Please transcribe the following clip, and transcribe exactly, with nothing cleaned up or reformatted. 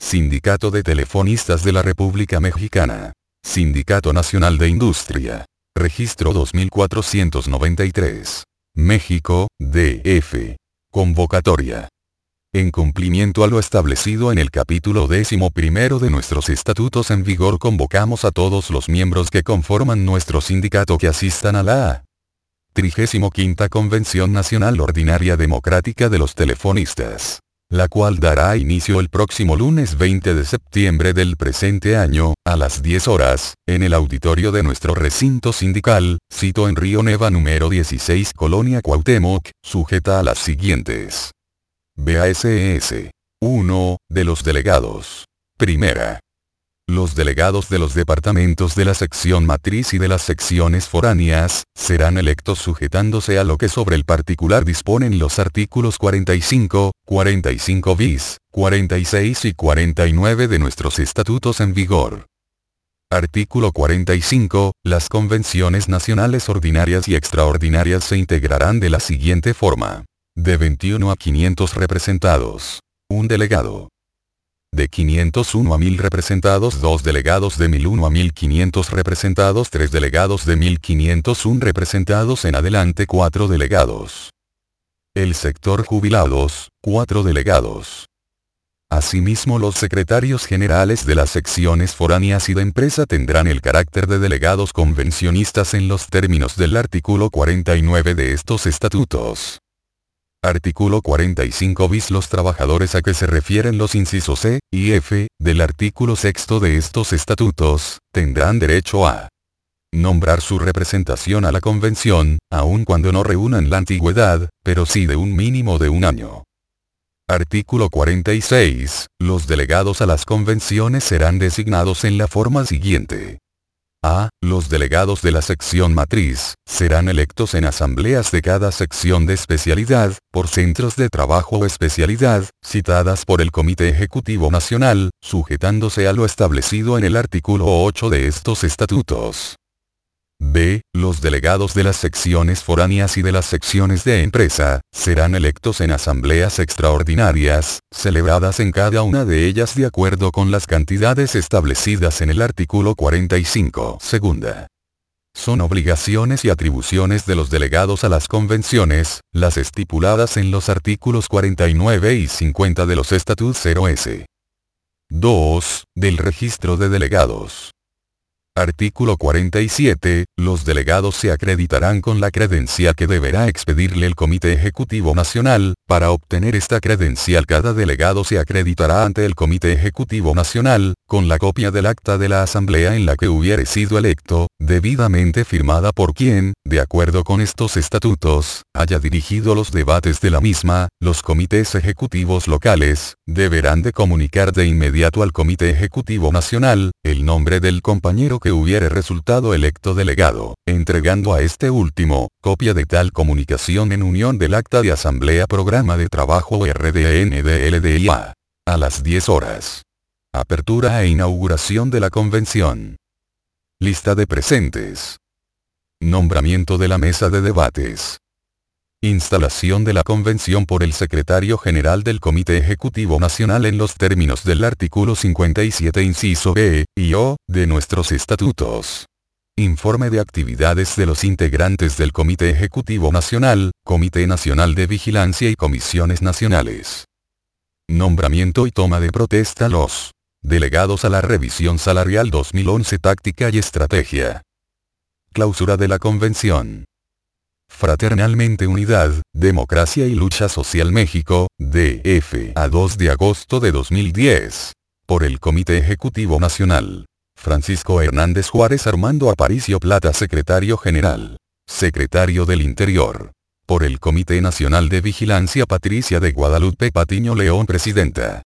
Sindicato de Telefonistas de la República Mexicana. Sindicato Nacional de Industria. Registro dos mil cuatrocientos noventa y tres. México, D F. Convocatoria. En cumplimiento a lo establecido en el capítulo décimo primero de nuestros estatutos en vigor, convocamos a todos los miembros que conforman nuestro sindicato que asistan a la trigésimo quinta Convención Nacional Ordinaria Democrática de los Telefonistas, la cual dará inicio el próximo lunes veinte de septiembre del presente año, a las diez horas, en el auditorio de nuestro recinto sindical, sito en Río Neva número dieciséis, Colonia Cuauhtémoc, sujeta a las siguientes. B A S S. uno. De los delegados. Primera. Los delegados de los departamentos de la sección matriz y de las secciones foráneas, serán electos sujetándose a lo que sobre el particular disponen los artículos cuarenta y cinco, cuarenta y cinco bis, cuarenta y seis y cuarenta y nueve de nuestros estatutos en vigor. Artículo cuarenta y cinco. Las convenciones nacionales ordinarias y extraordinarias se integrarán de la siguiente forma. De veintiuno a quinientos representados, un delegado. De quinientos uno a mil representados, dos delegados. De mil uno a mil quinientos representados, tres delegados. De mil quinientos uno representados en adelante, cuatro delegados. El sector jubilados, cuatro delegados. Asimismo, los secretarios generales de las secciones foráneas y de empresa tendrán el carácter de delegados convencionistas en los términos del artículo cuarenta y nueve de estos estatutos. Artículo cuarenta y cinco bis. Los trabajadores a que se refieren los incisos C y F del artículo sexto de estos estatutos, tendrán derecho a nombrar su representación a la convención, aun cuando no reúnan la antigüedad, pero sí de un mínimo de un año. Artículo cuarenta y seis. Los delegados a las convenciones serán designados en la forma siguiente. A. Los delegados de la sección matriz, serán electos en asambleas de cada sección de especialidad, por centros de trabajo o especialidad, citadas por el Comité Ejecutivo Nacional, sujetándose a lo establecido en el artículo ocho de estos estatutos. B. Los delegados de las secciones foráneas y de las secciones de empresa, serán electos en asambleas extraordinarias, celebradas en cada una de ellas de acuerdo con las cantidades establecidas en el artículo cuarenta y cinco. Segunda. Son obligaciones y atribuciones de los delegados a las convenciones, las estipuladas en los artículos cuarenta y nueve y cincuenta de los estatutos cero ese. dos. Del registro de delegados. Artículo cuarenta y siete. Los delegados se acreditarán con la credencial que deberá expedirle el Comité Ejecutivo Nacional. Para obtener esta credencial, cada delegado se acreditará ante el Comité Ejecutivo Nacional, con la copia del acta de la asamblea en la que hubiere sido electo, debidamente firmada por quien, de acuerdo con estos estatutos, haya dirigido los debates de la misma. Los comités ejecutivos locales, deberán de comunicar de inmediato al Comité Ejecutivo Nacional, el nombre del compañero que hubiere resultado electo delegado, entregando a este último, copia de tal comunicación en unión del acta de asamblea, programa de trabajo o R D N D L D I A. A las diez horas. Apertura e inauguración de la convención. Lista de presentes. Nombramiento de la mesa de debates. Instalación de la convención por el secretario general del Comité Ejecutivo Nacional en los términos del artículo cincuenta y siete inciso B y O de nuestros estatutos. Informe de actividades de los integrantes del Comité Ejecutivo Nacional, Comité Nacional de Vigilancia y Comisiones Nacionales. Nombramiento y toma de protesta los delegados a la revisión salarial dos mil once, táctica y estrategia. Clausura de la convención. Fraternalmente Unidad, Democracia y Lucha Social México, D F. A dos de agosto de dos mil diez. Por el Comité Ejecutivo Nacional. Francisco Hernández Juárez. Armando Aparicio Plata, Secretario General. Secretario del Interior. Por el Comité Nacional de Vigilancia, Patricia de Guadalupe Patiño León, Presidenta.